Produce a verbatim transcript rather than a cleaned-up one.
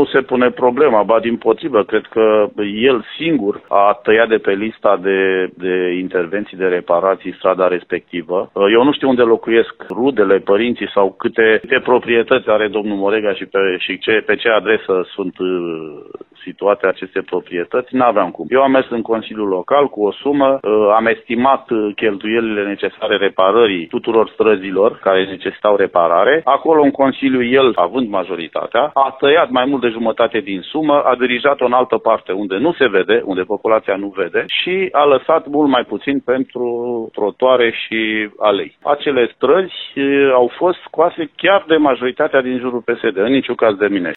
nu se pune problema, ba dimpotrivă, cred că el singur a tăiat de pe lista de, de intervenții de reparații strada respectivă. Eu nu știu unde locuiesc rudele, părinții sau câte, câte proprietăți are domnul Morega și pe, și ce, pe ce adresă sunt situate aceste proprietăți, n-aveam cum. Eu am mers în Consiliul Local cu o sumă, am estimat cheltuielile necesare reparării tuturor străzilor care necesitau reparare. Acolo în Consiliu, el, având majoritatea, a tăiat mai mult de jumătate din sumă, a dirijat-o în altă parte unde nu se vede, unde populația nu vede și a lăsat mult mai puțin pentru trotuare și alei. Acele străzi au fost scoase chiar de majoritatea din jurul P S D, în niciun caz de mine.